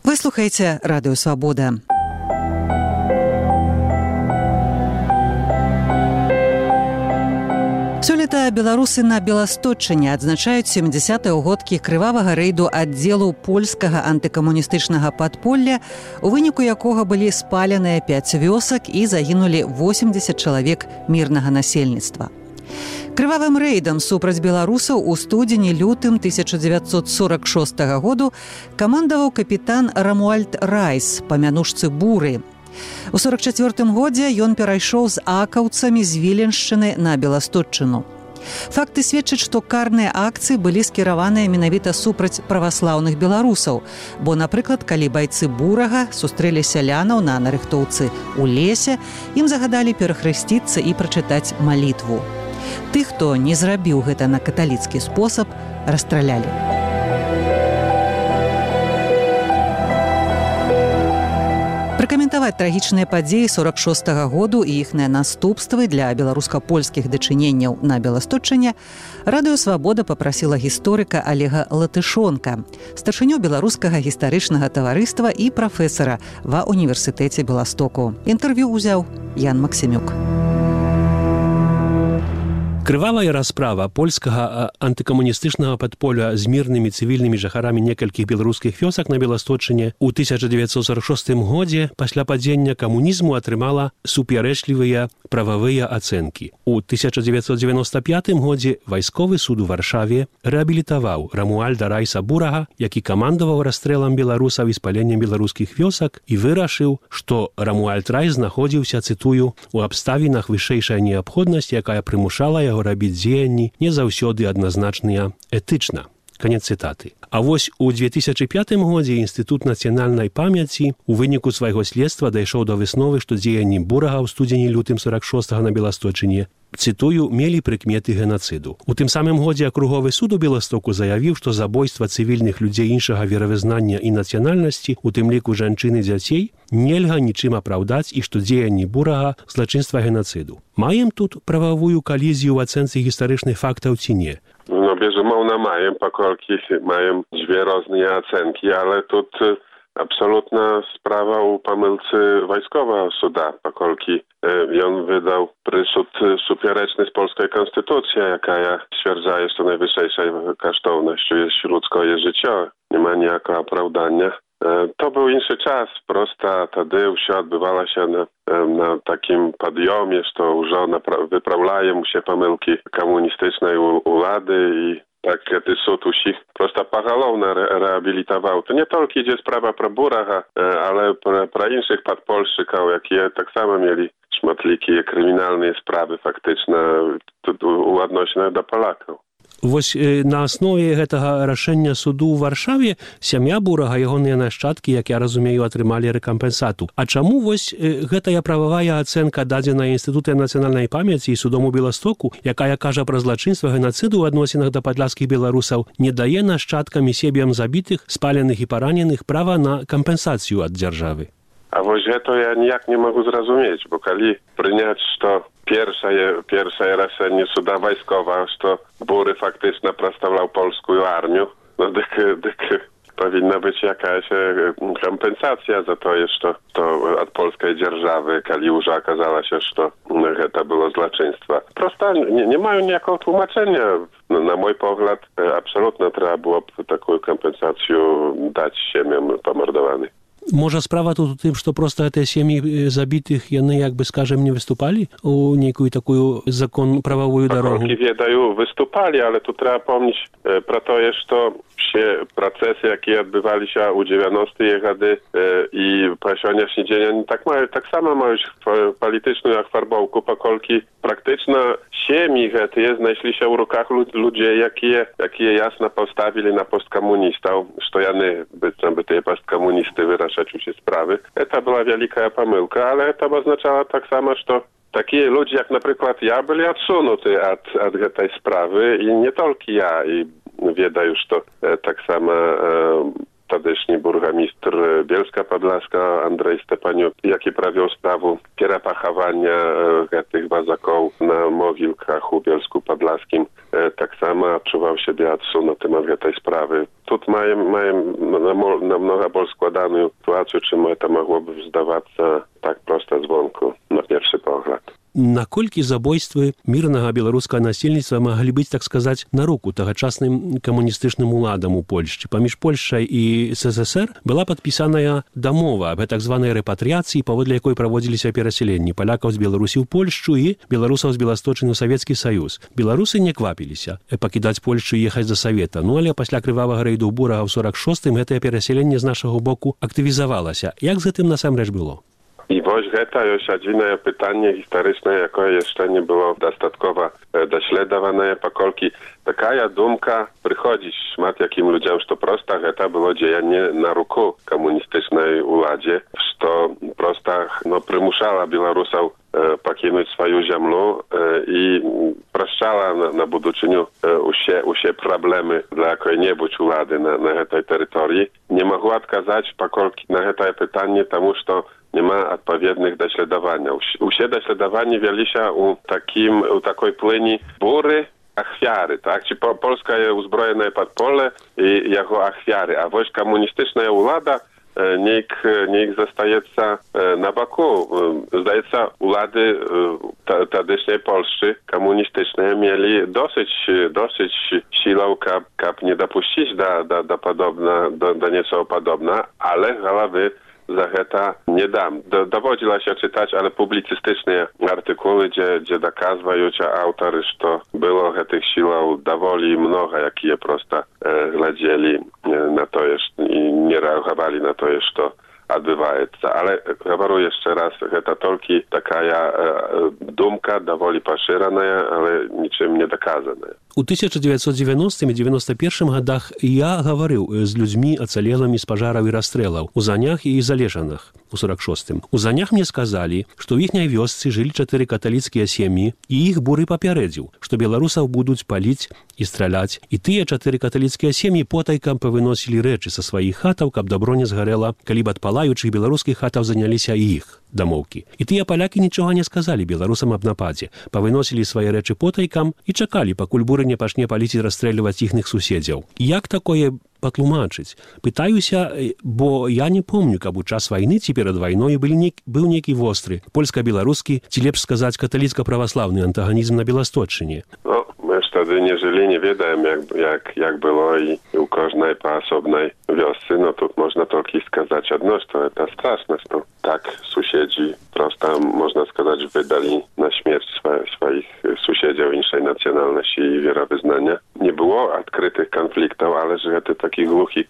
Вы слухаеце радыё Свабода. Сёлета беларусы на Беласточчыне адзначаюць 70-е ўгодкі крывавага рэйду аддзелу польскага антыкамуністычнага падполля, у выніку якога былі спаленыя 5 вёсак і загінулі 80 чалавек мірнага насельніцтва. Крывавым рэйдам супраць беларусаў у студзені-лютым 1946 году камандаваў капітан Рамуальд Райс па мянушцы Буры. У 44 годзе ён перайшоў з акаўцамі з Віленшчыны на Беласточчыну. Факты сведчаць, што карныя акцыі былі скіраваныя менавіта супраць праваслаўных беларусаў, бо, напрыклад, калі байцы Бурага сустрэлі сялянаў на нарыхтоўцы ў лесе, ім загадалі перахрысціцца і прачытаць малітву. Тых, хто не зрабіў гэта на каталіцкі спосаб, расстралялі. Пракаментаваць трагічныя падзеі 46-го году і іхныя наступствы для беларуска-польскіх дачыненняў на Беласточчыне радыё Свабода папрасіла гісторыка Олега Латышонка, старшыню беларускага гістарычнага таварыства і прафесара ва універсітэце Беластоку. Інтэрв'ю ўзяў Ян Максімюк. Крывавая расправа польскага антыкамуністычнага падполя з мірнымі цывільнымі жыхарамі некалькіх беларускіх вёсак на Беласточчыне ў 1946 годзе пасля падзення камунізму атрымала супярэчлівыя прававыя ацэнкі. У 1995 годзе вайсковы суд у Варшаве рэабілітаваў Рамуальда Райса Бурага, які камандаваў расстрэлам беларусаў і спаленнем беларускіх вёсак, і вырашыў, што Рамуальд Райс знаходзіўся, цытую, у абставінах вышэйшай неабходнасці, якая прымушала яго рабіць дзеянні не заўсёды адназначныя этычна. Канец цытаты. А вось у 2005 годзе Інстытут нацыянальнай памяці у выніку свайго следства дайшоў да высновы, што дзеянні Бурага ў студзені-лютым 46-го на Беласточчыне, цытую, мелі прыкметы генацыду. У тым самым годзе акруговы суд у Беластоку заявіў, што забойства цывільных людзей іншага веравызнання і нацыянальнасці, у тым ліку жанчын і дзяцей, нельга нічым апраўдаць і што дзеянні Бурага злачынства генацыду. Маем тут прававую калізію ў ацэнцы гістарычных фактаў ці не? No, безумовно, маем, паколькі маем dwie różne оценки, ale тут абсолютна справа у памылцы вайсковага суда, паколькі ён вydał прысуд супярэчны з польскай канстытуцыі, якая сцвярджае, што найвышэйшай каштоўнасцю jest ludzkie życie. Нема ніякага апраўдання. To był inny czas, prosta tady się odbywała się na takim podjomie, że już wyprawiają mu się pomyłki komunistycznej władzy i tak ten sąd usich prosta pogalowna rehabilitował. To nie tylko idzie sprawa pro Buraha, ale pro innych podpolszczyków, jakie tak samo mieli szmatlikie kryminalne sprawy faktyczne odnośnie do Polaków. Вось на аснове гэтага рашэння суду ў Варшаве сям'я Бурага, ягоныя нашчадкі, як я разумею, атрымалі рэкампенсату. А чаму вось гэтая прававая ацэнка дадзена Інстытута нацыянальнай памяці і судом у Беластоку, якая кажа пра злачынства генацыду ў адносінах да падляшскіх беларусаў, не дае нашчадкам і сем'ям забітых, спаленых і параненых права на кампенсацыю ад дзяржавы? A właśnie to ja nijak nie mogę zrozumieć, bo kali przyjąć, że pierwsze raszenie suda wojskowa, że Bury faktycznie przedstawiał polską armię, no dyk powinna być jakaś kompensacja za to, że to od polskiej dzierżawy, kali już okazało się, że to było zloczyństwo. Prosto nie mają niejako tłumaczenia. No, na mój pogląd absolutnie trzeba było taką kompensację dać ziemiom pomordowanym. Можа, справа тут у тым, што проста гэтыя сем'і забітых, яны, як бы, скажем, не выступалі у нейкую такую закон прававую дарогу? Паколькі ведаю, выступалі, але тут трэба помніць пра тое, што все працэсы, якія адбываліся ў 90-е гады і па сённяшні дзень, они так само маюць палітычную афарбоўку, паколькі практычна сем'і гэтыя знайшліся ў руках людзей, якія ясна паўставілі на посткамуністаў, што яны, быццам бы тыя посткамуністы вырашаць usie sprawy. To była wielka pomyłka, ale to oznaczało tak samo, że takie ludzie jak na przykład ja byli odsunuti od tej sprawy i nie tylko ja. I wiedzę już to tak samo tadejszy burgomistr minister Bielska Podlaska Andrzej Stepaniuk, jaki prawił sprawę pierepachowania tych wazaków na mogilkach u Bielsku Podlaskim, tak samo odczuwał siebie adsu na temat tej sprawy. Tu mają na mnoga bol składaną sytuację, czym to mogłoby zdawać tak prosto dzwonku na pierwszy pogląd. Наколькі забойствы мірнага беларускага насельніцтва маглі быць, так сказаць, на руку тагачасным камуністычным уладам у Польшчы. Паміж Польшчай і СССР была падпісаная дамова аб так званай рэпатрыяцыі, паводле якой праводзіліся перасяленні палякаў з Беларусі ў Польшчу і беларусаў з Беласточыны ў Савецкі Саюз. Беларусы не квапіліся пакідаць Польшчу і ехаць за Савета. Ну, але пасля крывавага рэйду Бурага ў 46-м гэтае перасяленне з нашага боку актывізавалася. Як з гэтым насамрэч было? I właśnie to jest jedyne pytanie historyczne, jakie jeszcze nie było dostatkowo dośledowane, pokolki taka dumka przychodzi szmat jakim ludziom, że prosta to było działanie na ruku komunistycznej uladzie, że prosta przymuszała Białorusów покинуть свою землю и прощала на будущее все проблемы для какой-нибудь улады на этой территории. Не могу отказать покольки на это питание, потому что нема odpowiednich dośledowań. Все доследования велись у такой плыни буry ofiary, tak? Czy Polska jest uzbrojona podpole i jego ofiary, a wojsk komunistyczna ulada niech zostaje na boku. Zdaje się, ulady tadycznej Polski komunistycznej mieli dosyć siłą, kap nie dopuścić do nieco podobna, ale głowy za to nie dam. Dowodziła się czytać, ale publicystyczne artykuły, gdzie dokazują autory, że było tych sił dowoli mnogo, jakie prosto gladzili na to i nie reagowali na to, że odbywaється. Ale говорю jeszcze raz, to tylko taka думка доволі поширена, але нічим не доказана. У 1990 і 91 годах я говорив з людьми, ацалелими з пожарів і розстрілів у Занях і Залежанах у 46-м. У Занях мне сказали, что в ихней вёсцы жили 4 католицкие семьи, и их буры попередил, что белорусов будут палить и стрелять. И тыя 4 католицкие семьи потайкам повыносили речи со своих хатов, каб добро не сгорело, калі б ад палаючых беларускіх хатаў заняліся і іх дамоўкі. І тыя палякі нічога не сказали беларусам аб нападзе, павыносілі свае рэчы потайкам і чакалі, пакуль буры не пачне паліць і расстрэльваць іхных суседзяў. Як такое патлумачыць? Пытаюся, бо я не помню, каб у час вайны ці перад вайной быў нейкі востры польска-беларускі, ці лепш сказаць каталіцка-праваслаўны антаганізм на Беласточчыне. My wtedy nie żyli, nie wiedziałem jak było i u każdej po osobnej wiosce, no tu można tylko skazać jedno, że to straszne, że tak sąsiedzi prosto, można сказать, wydali na śmierć swoich sąsiedzów innej nacjonalności i wierowyznania. Nie było odkrytych konfliktów, ale że to taki głuchi,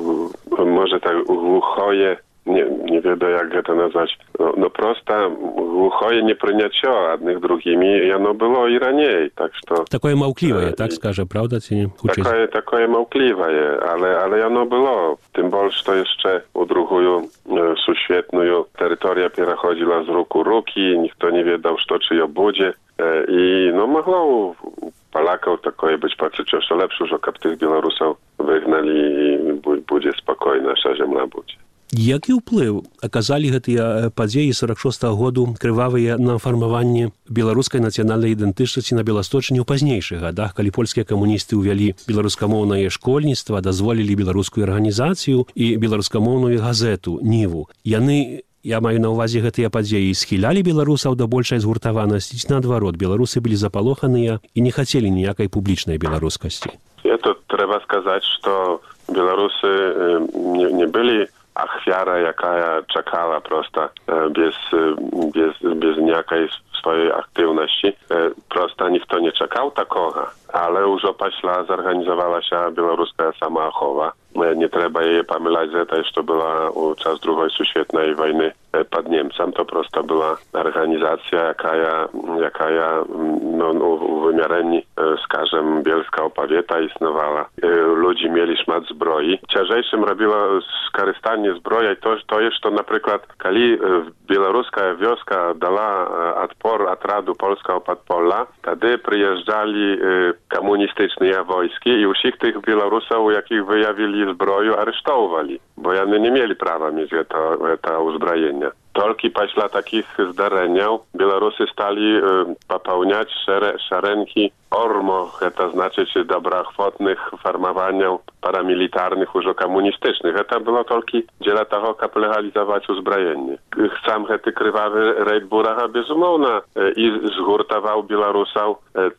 może tak głuchoje, nie wiem jak to nazwać, no prosto głuchoje непрыняццё одних другими, и оно было и ранее, так что... Такое маўклівае, так скажа, правда, ці не? Такое маўклівае, ale ono było. Tym больше, что jeszcze u другую суświetную terytoria переходила z рук у руки, никто не wiedział, что czyjo będzie. I no mogło u Polaków такое być poczucie, że lepsze, że kap tych Białorusów wygnali i będzie spokojna nasza ziemia będzie. Які ўплыў аказалі гэтыя падзеі 46-го году крывавыя на фармаванне беларускай нацыянальнай ідэнтычнасці на Беласточыне ў пазнейшых гадах, калі польскія камуністы ўвялі беларускамоўнае школьніцтва, дазволілі беларускую арганізацыю і беларускамоўную газету «Ніву». Яны, я маю на ўвазе гэтыя падзеі, схілялі беларусаў да большай згуртаванасці, ці наадварот, беларусы былі запалоханыя і не хацелі ніякай публічнай беларускасці. To trzeba сказать, что белорусы не были ofiara, jaka czekała prosto bez niejakiej swojej aktywności. Prosto nikt nie czekał takoga, ale już opaśla zorganizowała się białoruska samoochowa. Nie trzeba jej pomylać, że to była u czas II świetnej wojny pod Niemcem. To prosto była organizacja, jaka u wymiareni, skażem, Bielska Opawieta istniała. Ludzi mieli szmat zbroi. Ciężejszym robiło skorzystanie zbroja i to jest to na przykład, kiedy białoruska wioska dała odpor atradu polskiego podpola, wtedy przyjeżdżali komunistyczne wojski i wszystkich tych Białorusów, jakich wyjawili zbroju, aresztowali, bo oni nie mieli prawa mieć to uzbrojenia. Tylko после takich zdarzeń Białorusy stali popełniać szerenki ormoch, to znaczy dobrachwotnych formowań paramilitarnych, już komunistycznych. To było tylko dziela tego, jak legalizować uzbrojenie. Sam ten krwawy rajd Buracha bezumowno i zhurtował Białorusów.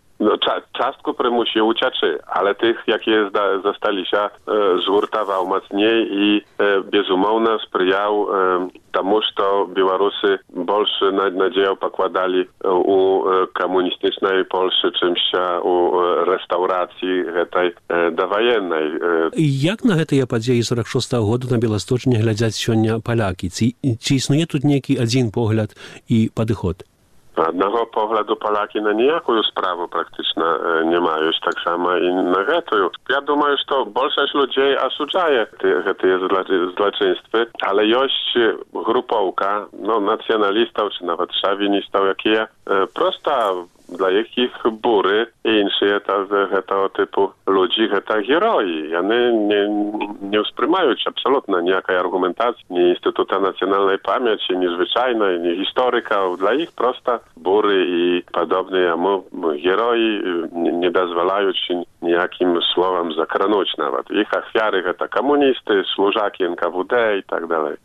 Czastku przymusił ucieczy, ale tych, jakie zostali się, zhurtował mocniej i bezumowno sprzyjał tomu, że Białorusy больше nadzieję pokładali u komunistycznej Polski, czymś u restauracji tej dowojennej. Jak na te podії 46-го року на Білосточні глядять сьогодні поляки? Чи існує тут некий один погляд і підход? Одного погляду Polaki na nijaką sprawę praktycznie nie mają, tak samo i na to. Ja думаю, że większość ludzi osudzaje te zloczyństwa, ale jest grupowka, nacjonalistów czy nawet szawinistów, jakie prosto dla jakich bury i inne tego typu ludzi, to heroi. Oni nie współmają absolutnie nijakiej argumentacji, ni Instytutu Nacjonalnej Pamięci, ni zwyczajnej, ni historyków. Dla ich prosto bury i podobne, a heroi nie dozwalają się nijakim słowem zakranąć nawet. Ich ofiary to komunisty, służaki NKWD i tak dalej.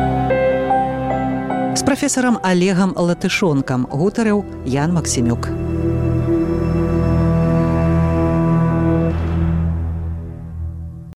З прафесарам Олегам Латышонкам гутарыў Ян Максімюк.